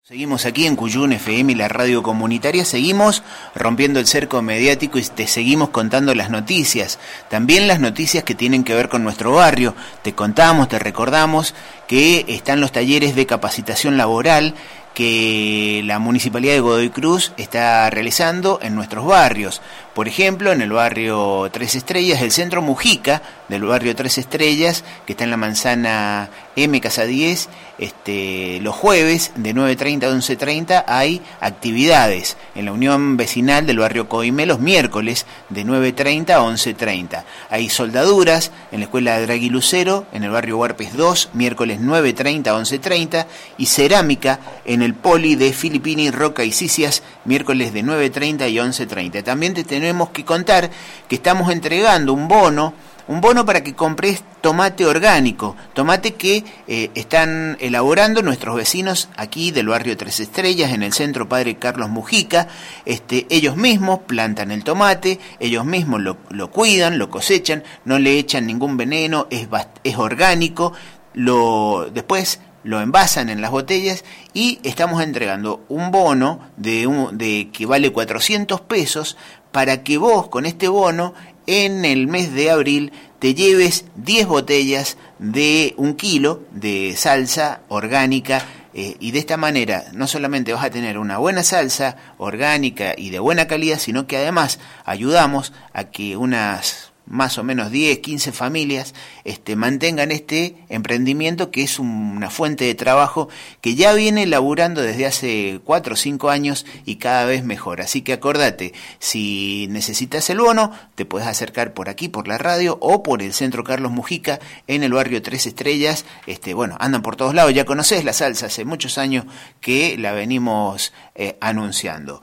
Seguimos aquí en Cuyún FM y la radio comunitaria, seguimos rompiendo el cerco mediático y te seguimos contando las noticias, también las noticias que tienen que ver con nuestro barrio. Te contamos, te recordamos que están los talleres de capacitación laboral que la Municipalidad de Godoy Cruz está realizando en nuestros barrios. Por ejemplo, en el barrio Tres Estrellas, el Centro Mujica del barrio Tres Estrellas, que está en la manzana M, Casa 10, los jueves de 9:30 a 11:30 hay actividades. En la Unión Vecinal del barrio Coimé, los miércoles de 9:30 a 11:30. Hay soldaduras en la Escuela de Draghi Lucero, en el barrio Huarpes 2, miércoles 9:30 a 11:30, y cerámica en el Poli de Filippini, Roca y Cicias, miércoles de 9:30 y 11:30. También te tenemos que contar que estamos entregando un bono para que compres tomate orgánico, tomate que están elaborando nuestros vecinos aquí del barrio Tres Estrellas, en el centro Padre Carlos Mujica. Ellos mismos plantan el tomate, ellos mismos lo cuidan, lo cosechan, no le echan ningún veneno, es orgánico, después lo envasan en las botellas y estamos entregando un bono de que vale 400 pesos para que vos con este bono en el mes de abril te lleves 10 botellas de 1 kilo de salsa orgánica, y de esta manera no solamente vas a tener una buena salsa orgánica y de buena calidad, sino que además ayudamos a que unas más o menos 10, 15 familias mantengan este emprendimiento, que es una fuente de trabajo que ya viene laburando desde hace 4 o 5 años y cada vez mejor. Así que acordate, si necesitas el bono, te puedes acercar por aquí, por la radio, o por el Centro Carlos Mujica, en el barrio Tres Estrellas. Andan por todos lados, ya conocés la salsa, hace muchos años que la venimos anunciando.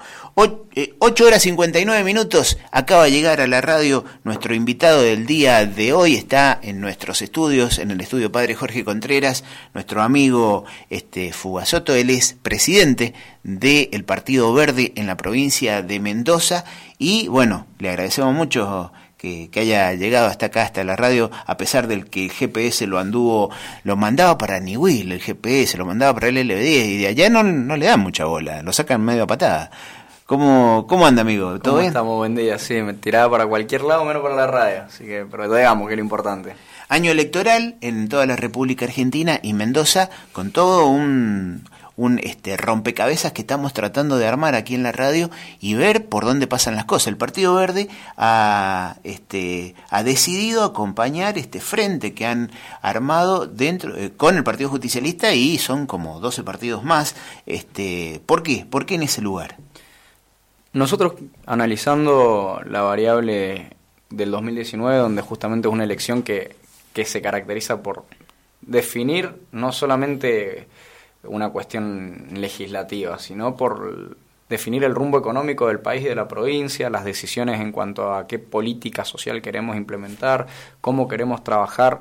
8:59, acaba de llegar a la radio nuestro invitado del día de hoy. Está en nuestros estudios, en el estudio Padre Jorge Contreras, nuestro amigo Fugasoto. Él es presidente del Partido Verde en la provincia de Mendoza, y bueno, le agradecemos mucho que haya llegado hasta acá, hasta la radio, a pesar del que el GPS lo mandaba para Niwil, el GPS lo mandaba para el LB10, y de allá no le dan mucha bola, lo sacan medio a patada. ¿Cómo anda, amigo? ¿Todo bien? Estamos? Buen día, sí, me tiraba para cualquier lado menos para la radio, así que, pero digamos que es lo importante. Año electoral en toda la República Argentina y Mendoza, con todo un rompecabezas que estamos tratando de armar aquí en la radio y ver por dónde pasan las cosas. El Partido Verde ha decidido acompañar este frente que han armado con el Partido Justicialista, y son como 12 partidos más. ¿Por qué? ¿Por qué en ese lugar? Nosotros, analizando la variable del 2019, donde justamente es una elección que se caracteriza por definir no solamente una cuestión legislativa, sino por definir el rumbo económico del país y de la provincia, las decisiones en cuanto a qué política social queremos implementar, cómo queremos trabajar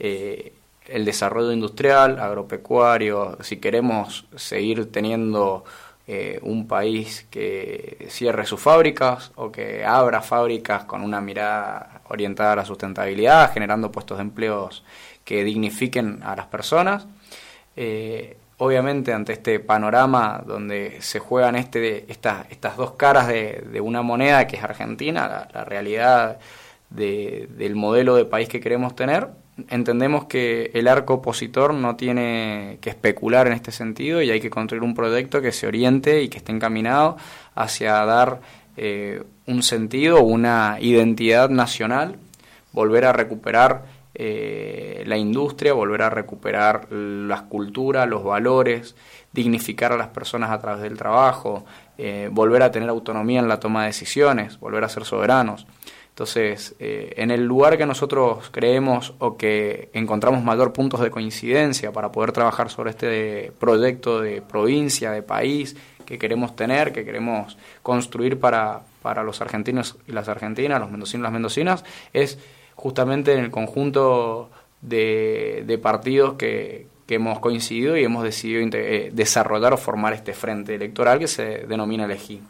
el desarrollo industrial, agropecuario, si queremos seguir teniendo un país que cierre sus fábricas o que abra fábricas con una mirada orientada a la sustentabilidad, generando puestos de empleos que dignifiquen a las personas. Obviamente, ante este panorama donde se juegan estas dos caras de una moneda que es Argentina, la realidad del modelo de país que queremos tener, entendemos que el arco opositor no tiene que especular en este sentido y hay que construir un proyecto que se oriente y que esté encaminado hacia dar un sentido, una identidad nacional, volver a recuperar la industria, volver a recuperar las culturas, los valores, dignificar a las personas a través del trabajo, volver a tener autonomía en la toma de decisiones, volver a ser soberanos. Entonces, en el lugar que nosotros creemos o que encontramos mayor puntos de coincidencia para poder trabajar sobre este proyecto de provincia, de país que queremos tener, que queremos construir para los argentinos y las argentinas, los mendocinos y las mendocinas, es justamente en el conjunto de partidos que hemos coincidido y hemos decidido desarrollar o formar este frente electoral que se denomina Elegí. Uh-huh.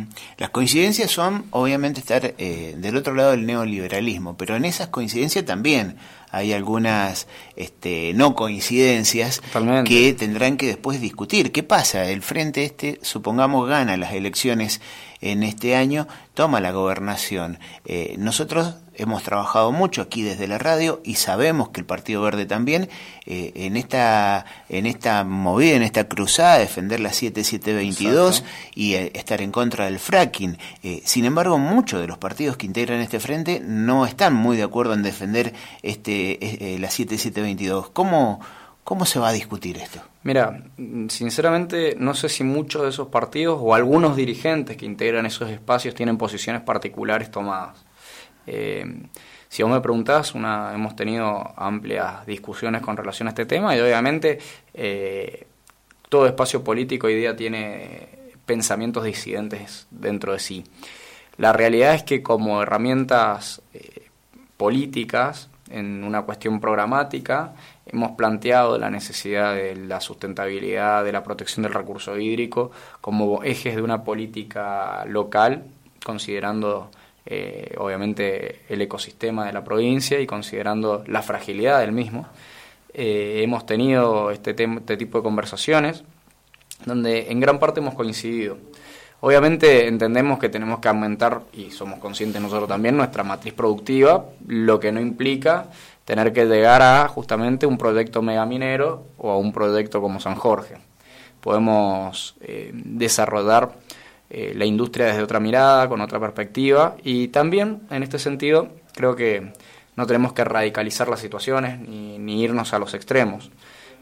Las coincidencias son, obviamente, estar del otro lado del neoliberalismo, pero en esas coincidencias también hay algunas no coincidencias. Totalmente. Que tendrán que después discutir. ¿Qué pasa? El Frente supongamos, gana las elecciones en este año, toma la gobernación. Nosotros hemos trabajado mucho aquí desde la radio y sabemos que el Partido Verde también en esta movida, en esta cruzada de defender la 7722 y estar en contra del fracking. Sin embargo, muchos de los partidos que integran este frente no están muy de acuerdo en defender la 7722. ¿Cómo se va a discutir esto? Mira, sinceramente no sé si muchos de esos partidos o algunos dirigentes que integran esos espacios tienen posiciones particulares tomadas. Si vos me preguntás, hemos tenido amplias discusiones con relación a este tema y obviamente todo espacio político hoy día tiene pensamientos disidentes dentro de sí. La realidad es que como herramientas políticas, en una cuestión programática, hemos planteado la necesidad de la sustentabilidad, de la protección del recurso hídrico como ejes de una política local, considerando obviamente el ecosistema de la provincia y considerando la fragilidad del mismo. Hemos tenido este tipo de conversaciones donde en gran parte hemos coincidido. Obviamente entendemos que tenemos que aumentar, y somos conscientes nosotros también, nuestra matriz productiva, lo que no implica tener que llegar a justamente un proyecto megaminero o a un proyecto como San Jorge. Podemos desarrollar la industria desde otra mirada, con otra perspectiva, y también en este sentido creo que no tenemos que radicalizar las situaciones ni irnos a los extremos.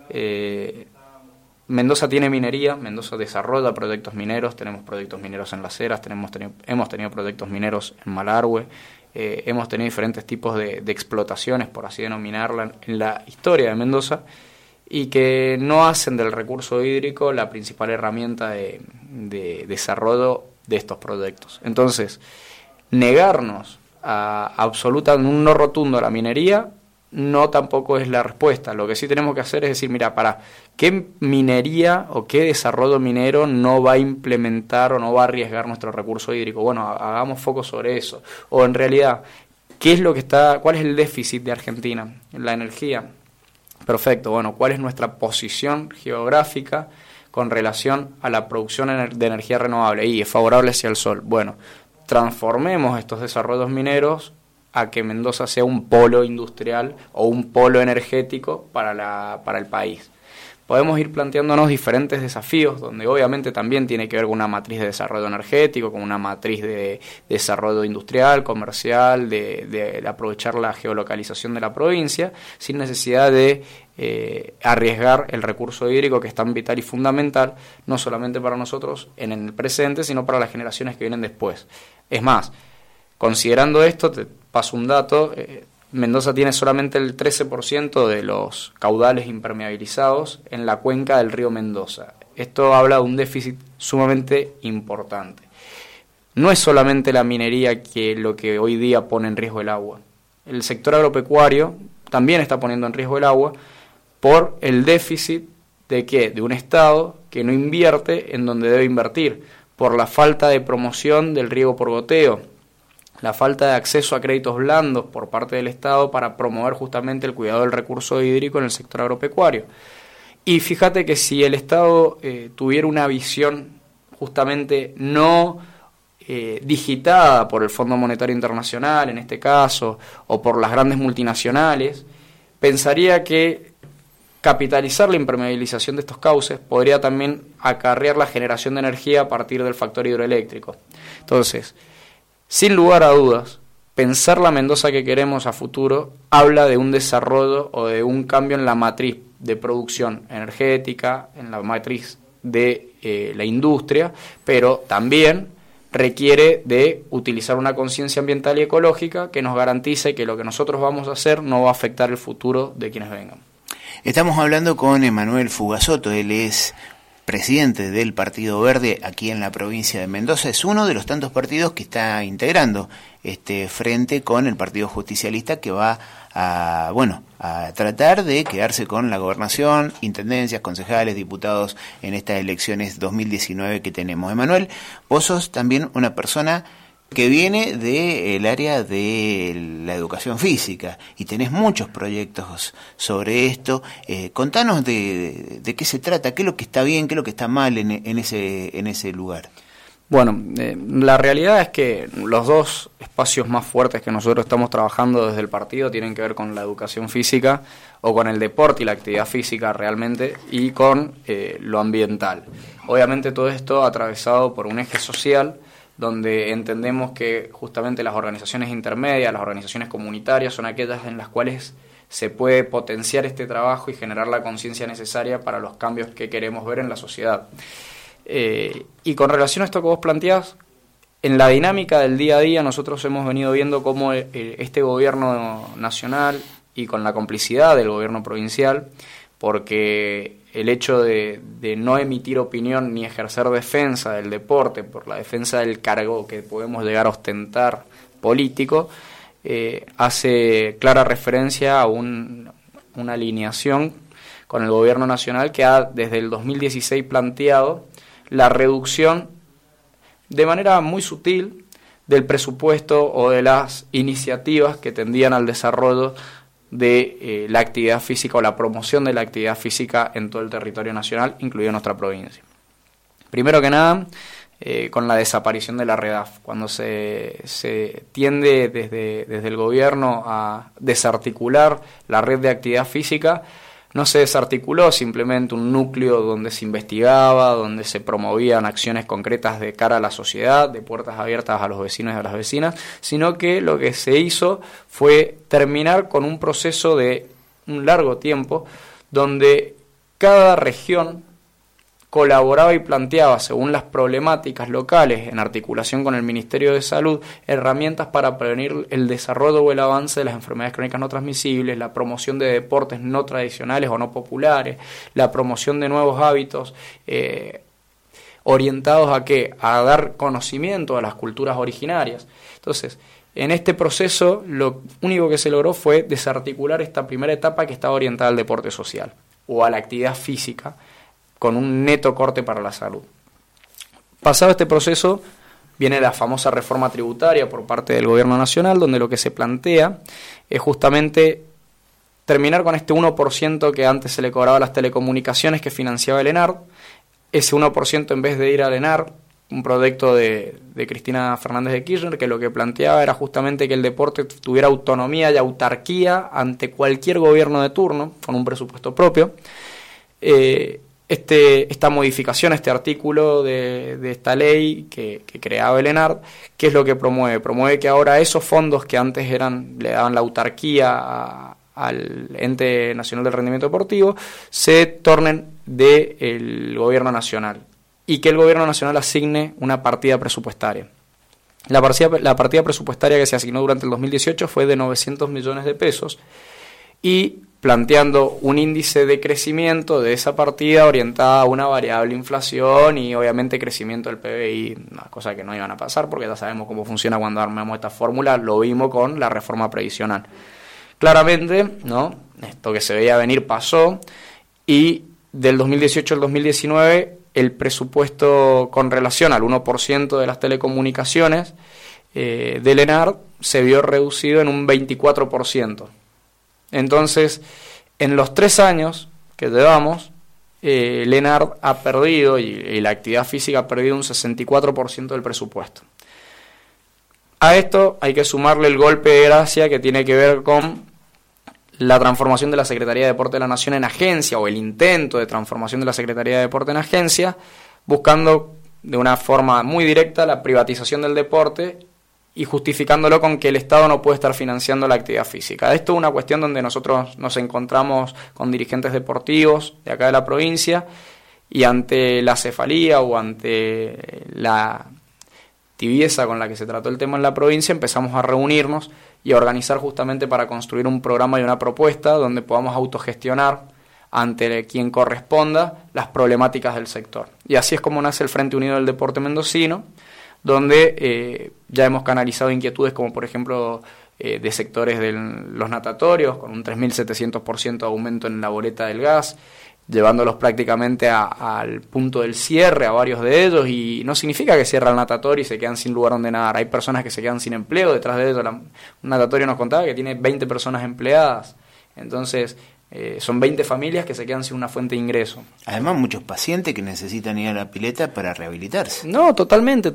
Mendoza tiene minería, Mendoza desarrolla proyectos mineros, tenemos proyectos mineros en Las Heras, hemos tenido proyectos mineros en Malargüe, hemos tenido diferentes tipos de explotaciones, por así denominarla, en la historia de Mendoza, y que no hacen del recurso hídrico la principal herramienta de desarrollo de estos proyectos. Entonces, negarnos a un no rotundo a la minería no tampoco es la respuesta. Lo que sí tenemos que hacer es decir, mira, ¿para qué minería o qué desarrollo minero no va a implementar o no va a arriesgar nuestro recurso hídrico? Bueno, hagamos foco sobre eso. O en realidad, ¿cuál es el déficit de Argentina? La energía. Perfecto, bueno, ¿cuál es nuestra posición geográfica con relación a la producción de energía renovable? Y es favorable hacia el sol. Bueno, transformemos estos desarrollos mineros a que Mendoza sea un polo industrial o un polo energético para el país. Podemos ir planteándonos diferentes desafíos, donde obviamente también tiene que ver con una matriz de desarrollo energético, con una matriz de desarrollo industrial, comercial, de aprovechar la geolocalización de la provincia, sin necesidad de arriesgar el recurso hídrico, que es tan vital y fundamental, no solamente para nosotros en el presente, sino para las generaciones que vienen después. Es más, considerando esto, te paso un dato, Mendoza tiene solamente el 13% de los caudales impermeabilizados en la cuenca del río Mendoza. Esto habla de un déficit sumamente importante. No es solamente la minería lo que hoy día pone en riesgo el agua. El sector agropecuario también está poniendo en riesgo el agua por el déficit de un Estado que no invierte en donde debe invertir, por la falta de promoción del riego por goteo, la falta de acceso a créditos blandos por parte del Estado para promover justamente el cuidado del recurso hídrico en el sector agropecuario. Y fíjate que si el Estado tuviera una visión justamente no digitada por el Fondo Monetario Internacional, en este caso, o por las grandes multinacionales, pensaría que capitalizar la impermeabilización de estos cauces podría también acarrear la generación de energía a partir del factor hidroeléctrico. Entonces, sin lugar a dudas, pensar la Mendoza que queremos a futuro habla de un desarrollo o de un cambio en la matriz de producción energética, en la matriz de la industria, pero también requiere de utilizar una conciencia ambiental y ecológica que nos garantice que lo que nosotros vamos a hacer no va a afectar el futuro de quienes vengan. Estamos hablando con Emanuel Fugazzotto, él es presidente del Partido Verde aquí en la provincia de Mendoza. Es uno de los tantos partidos que está integrando este frente con el Partido Justicialista, que va a tratar de quedarse con la gobernación, intendencias, concejales, diputados en estas elecciones 2019 que tenemos. Emanuel, vos sos también una persona que viene del área de la educación física y tenés muchos proyectos sobre esto. Contanos de qué se trata, qué es lo que está bien, qué es lo que está mal en ese lugar. Bueno, la realidad es que los dos espacios más fuertes que nosotros estamos trabajando desde el partido tienen que ver con la educación física o con el deporte y la actividad física realmente, y con lo ambiental. Obviamente todo esto atravesado por un eje social, donde entendemos que justamente las organizaciones intermedias, las organizaciones comunitarias, son aquellas en las cuales se puede potenciar este trabajo y generar la conciencia necesaria para los cambios que queremos ver en la sociedad. Y con relación a esto que vos planteás, en la dinámica del día a día nosotros hemos venido viendo cómo este gobierno nacional, y con la complicidad del gobierno provincial, porque el hecho de no emitir opinión ni ejercer defensa del deporte por la defensa del cargo que podemos llegar a ostentar político, hace clara referencia a una alineación con el gobierno nacional que ha desde el 2016 planteado la reducción de manera muy sutil del presupuesto o de las iniciativas que tendían al desarrollo de la actividad física o la promoción de la actividad física en todo el territorio nacional, incluido nuestra provincia. Primero que nada, con la desaparición de la REDAF, cuando se tiende desde el gobierno a desarticular la red de actividad física, no se desarticuló simplemente un núcleo donde se investigaba, donde se promovían acciones concretas de cara a la sociedad, de puertas abiertas a los vecinos y a las vecinas, sino que lo que se hizo fue terminar con un proceso de un largo tiempo donde cada región colaboraba y planteaba, según las problemáticas locales, en articulación con el Ministerio de Salud, herramientas para prevenir el desarrollo o el avance de las enfermedades crónicas no transmisibles, la promoción de deportes no tradicionales o no populares, la promoción de nuevos hábitos orientados ¿a qué? A dar conocimiento a las culturas originarias. Entonces, en este proceso, lo único que se logró fue desarticular esta primera etapa que estaba orientada al deporte social o a la actividad física, con un neto corte para la salud. Pasado este proceso, viene la famosa reforma tributaria por parte del Gobierno Nacional, donde lo que se plantea es justamente terminar con este 1% que antes se le cobraba a las telecomunicaciones que financiaba el ENARD. Ese 1%, en vez de ir al ENARD, un proyecto de Cristina Fernández de Kirchner, que lo que planteaba era justamente que el deporte tuviera autonomía y autarquía ante cualquier gobierno de turno, con un presupuesto propio. Esta modificación, este artículo de esta ley que creaba el ENARD, ¿qué es lo que promueve? Promueve que ahora esos fondos que antes le daban la autarquía al Ente Nacional del Rendimiento Deportivo se tornen del Gobierno Nacional y que el Gobierno Nacional asigne una partida presupuestaria. La partida presupuestaria que se asignó durante el 2018 fue de 900 millones de pesos y planteando un índice de crecimiento de esa partida orientada a una variable inflación y obviamente crecimiento del PBI, una cosa que no iban a pasar porque ya sabemos cómo funciona cuando armamos esta fórmula, lo vimos con la reforma previsional. Claramente, ¿no? Esto que se veía venir pasó y del 2018 al 2019 el presupuesto con relación al 1% de las telecomunicaciones del ENARD se vio reducido en un 24%. Entonces, en los 3 años que llevamos, el ENARD ha perdido y la actividad física ha perdido un 64% del presupuesto. A esto hay que sumarle el golpe de gracia que tiene que ver con la transformación de la Secretaría de Deporte de la Nación en agencia, o el intento de transformación de la Secretaría de Deporte en agencia, buscando de una forma muy directa la privatización del deporte y justificándolo con que el Estado no puede estar financiando la actividad física. Esto es una cuestión donde nosotros nos encontramos con dirigentes deportivos de acá de la provincia y ante la cefalía o ante la tibieza con la que se trató el tema en la provincia, empezamos a reunirnos y a organizar justamente para construir un programa y una propuesta donde podamos autogestionar ante quien corresponda las problemáticas del sector. Y así es como nace el Frente Unido del Deporte Mendocino, donde ya hemos canalizado inquietudes como por ejemplo de sectores de los natatorios, con un 3.700% de aumento en la boleta del gas, llevándolos prácticamente al punto del cierre a varios de ellos, y no significa que cierra el natatorio y se quedan sin lugar donde nadar. Hay personas que se quedan sin empleo, detrás de ellos un natatorio nos contaba que tiene 20 personas empleadas, entonces son 20 familias que se quedan sin una fuente de ingreso. Además, muchos pacientes que necesitan ir a la pileta para rehabilitarse. No, totalmente.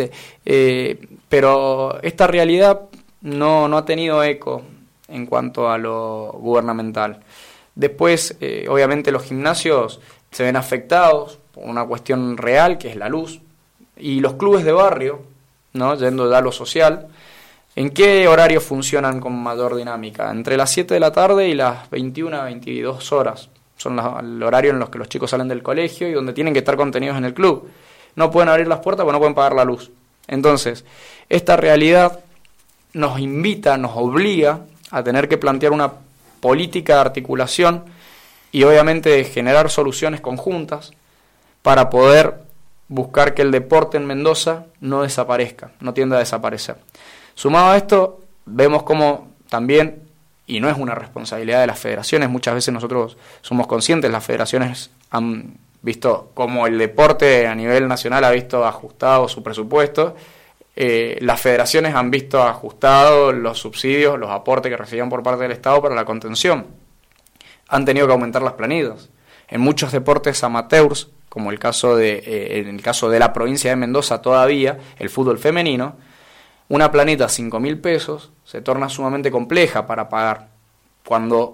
Pero esta realidad no ha tenido eco en cuanto a lo gubernamental. Después, obviamente, los gimnasios se ven afectados por una cuestión real, que es la luz. Y los clubes de barrio, ¿no? Yendo ya a lo social, ¿en qué horario funcionan con mayor dinámica? Entre las 7 de la tarde y las 21 a 22 horas. Son el horario en los que los chicos salen del colegio y donde tienen que estar contenidos en el club. No pueden abrir las puertas porque no pueden pagar la luz. Entonces, esta realidad nos invita, nos obliga a tener que plantear una política de articulación y obviamente de generar soluciones conjuntas para poder buscar que el deporte en Mendoza no desaparezca, no tienda a desaparecer. Sumado a esto, vemos como también, y no es una responsabilidad de las federaciones, muchas veces nosotros somos conscientes, las federaciones han visto como el deporte a nivel nacional ha visto ajustado su presupuesto, las federaciones han visto ajustados los subsidios, los aportes que recibían por parte del Estado para la contención. Han tenido que aumentar las planillas. En muchos deportes amateurs, como en el caso de la provincia de Mendoza todavía, el fútbol femenino, una planita a 5.000 pesos se torna sumamente compleja para pagar, cuando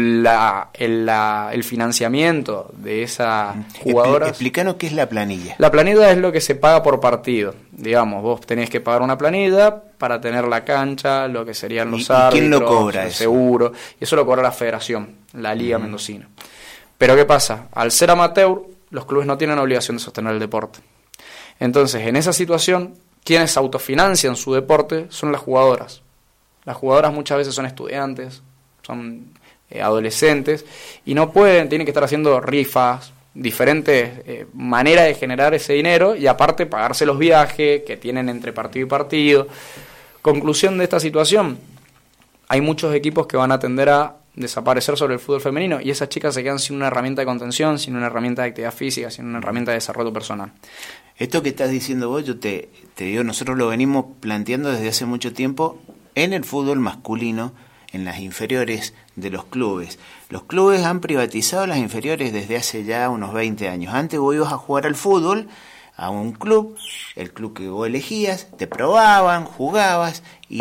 el financiamiento de esas jugadoras... Explícanos qué es la planilla. La planilla es lo que se paga por partido. Digamos, vos tenés que pagar una planilla para tener la cancha, lo que serían los árbitros, ¿quién lo cobra el eso? seguro, y eso lo cobra la federación, la Liga Mendocina. Pero ¿qué pasa? Al ser amateur, los clubes no tienen obligación de sostener el deporte. Entonces, en esa situación, quienes autofinancian su deporte son las jugadoras. Las jugadoras muchas veces son estudiantes, son adolescentes, y no pueden, tienen que estar haciendo rifas, diferentes maneras de generar ese dinero, y aparte pagarse los viajes que tienen entre partido y partido. Conclusión de esta situación, hay muchos equipos que van a tender a desaparecer sobre el fútbol femenino, y esas chicas se quedan sin una herramienta de contención, sin una herramienta de actividad física, sin una herramienta de desarrollo personal. Esto que estás diciendo vos, yo te digo, nosotros lo venimos planteando desde hace mucho tiempo en el fútbol masculino, en las inferiores de los clubes. Los clubes han privatizado las inferiores desde hace ya unos 20 años. Antes vos ibas a jugar al fútbol a un club, el club que vos elegías, te probaban, jugabas, y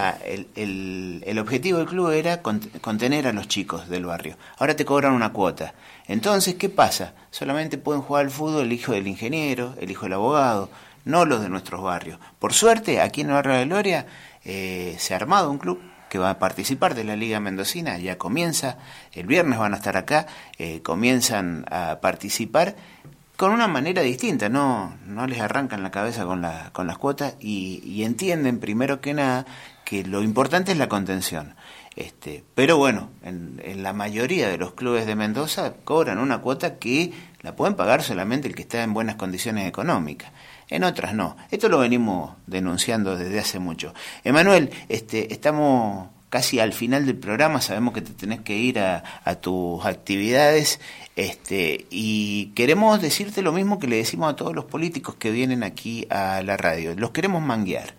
el objetivo del club era contener a los chicos del barrio. Ahora te cobran una cuota. Entonces, ¿qué pasa? Solamente pueden jugar al fútbol el hijo del ingeniero, el hijo del abogado, no los de nuestros barrios. Por suerte, aquí en el barrio de la Gloria se ha armado un club que va a participar de la Liga Mendocina, ya comienza, el viernes van a estar acá, comienzan a participar con una manera distinta, no les arrancan la cabeza con las cuotas y entienden primero que nada que lo importante es la contención. Pero bueno, en la mayoría de los clubes de Mendoza cobran una cuota que la pueden pagar solamente el que está en buenas condiciones económicas. En otras no. Esto lo venimos denunciando desde hace mucho. Emanuel, estamos casi al final del programa, sabemos que te tenés que ir a tus actividades, y queremos decirte lo mismo que le decimos a todos los políticos que vienen aquí a la radio. Los queremos manguear.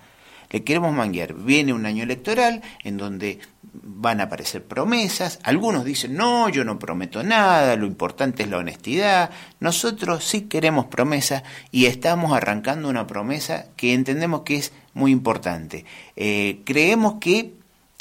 Viene un año electoral en donde van a aparecer promesas. Algunos dicen, no, yo no prometo nada, lo importante es la honestidad. Nosotros sí queremos promesas y estamos arrancando una promesa que entendemos que es muy importante. Creemos que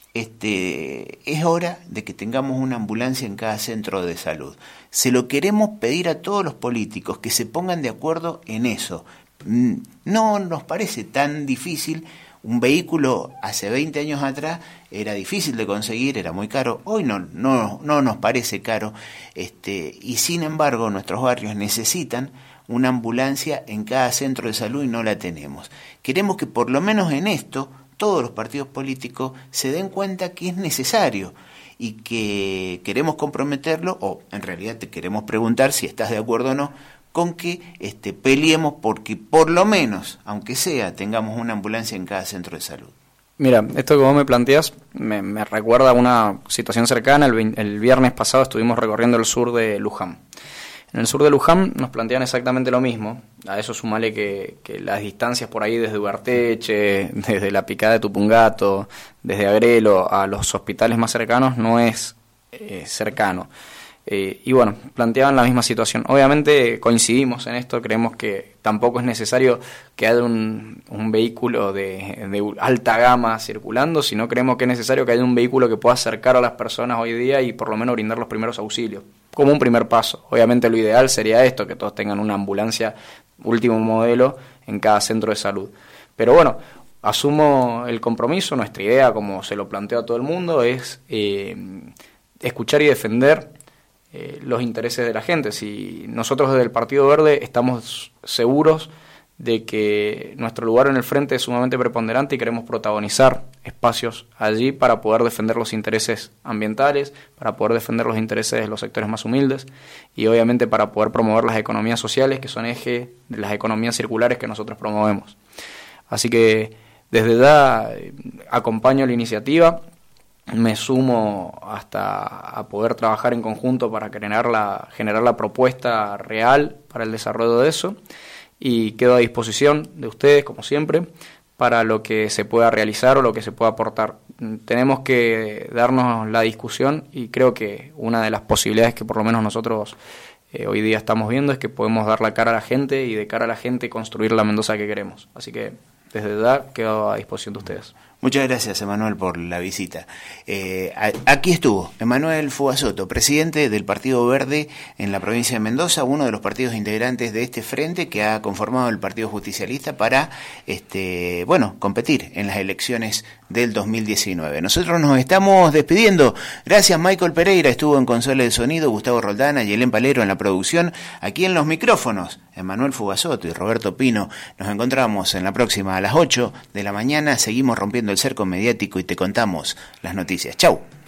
es hora de que tengamos una ambulancia en cada centro de salud. Se lo queremos pedir a todos los políticos que se pongan de acuerdo en eso. No nos parece tan difícil. Un vehículo hace 20 años atrás era difícil de conseguir, era muy caro. Hoy no nos parece caro, y sin embargo nuestros barrios necesitan una ambulancia en cada centro de salud y no la tenemos. Queremos que por lo menos en esto todos los partidos políticos se den cuenta que es necesario y que queremos comprometerlo, o en realidad te queremos preguntar si estás de acuerdo o no, con que peleemos porque por lo menos, aunque sea, tengamos una ambulancia en cada centro de salud. Mira, esto que vos me planteás me recuerda a una situación cercana. El viernes pasado estuvimos recorriendo el sur de Luján. En el sur de Luján nos plantean exactamente lo mismo. A eso sumale que las distancias por ahí desde Ugarteche, desde la Picada de Tupungato, desde Agrelo a los hospitales más cercanos no es cercano. Y bueno, planteaban la misma situación. Obviamente coincidimos en esto, creemos que tampoco es necesario que haya un vehículo de alta gama circulando, sino creemos que es necesario que haya un vehículo que pueda acercar a las personas hoy día y por lo menos brindar los primeros auxilios, como un primer paso. Obviamente lo ideal sería esto, que todos tengan una ambulancia último modelo en cada centro de salud. Pero bueno, asumo el compromiso, nuestra idea, como se lo planteo a todo el mundo, es escuchar y defender los intereses de la gente. Si nosotros desde el Partido Verde estamos seguros de que nuestro lugar en el frente es sumamente preponderante y queremos protagonizar espacios allí para poder defender los intereses ambientales, para poder defender los intereses de los sectores más humildes y obviamente para poder promover las economías sociales que son eje de las economías circulares que nosotros promovemos. Así que desde ya acompaño la iniciativa, me sumo hasta a poder trabajar en conjunto para generar la propuesta real para el desarrollo de eso y quedo a disposición de ustedes, como siempre, para lo que se pueda realizar o lo que se pueda aportar. Tenemos que darnos la discusión y creo que una de las posibilidades que por lo menos nosotros hoy día estamos viendo es que podemos dar la cara a la gente y de cara a la gente construir la Mendoza que queremos. Así que desde ya quedo a disposición de ustedes. Muchas gracias, Emanuel, por la visita. Aquí estuvo Emanuel Fugazzotto, presidente del Partido Verde en la provincia de Mendoza, uno de los partidos integrantes de este frente que ha conformado el Partido Justicialista para competir en las elecciones del 2019. Nosotros nos estamos despidiendo. Gracias, Michael Pereira, estuvo en consola de sonido, Gustavo Roldana y Helen Palero en la producción. Aquí en los micrófonos, Emanuel Fugazzotto y Roberto Pino. Nos encontramos en la próxima a las 8 de la mañana. Seguimos rompiendo el cerco mediático y te contamos las noticias. Chau.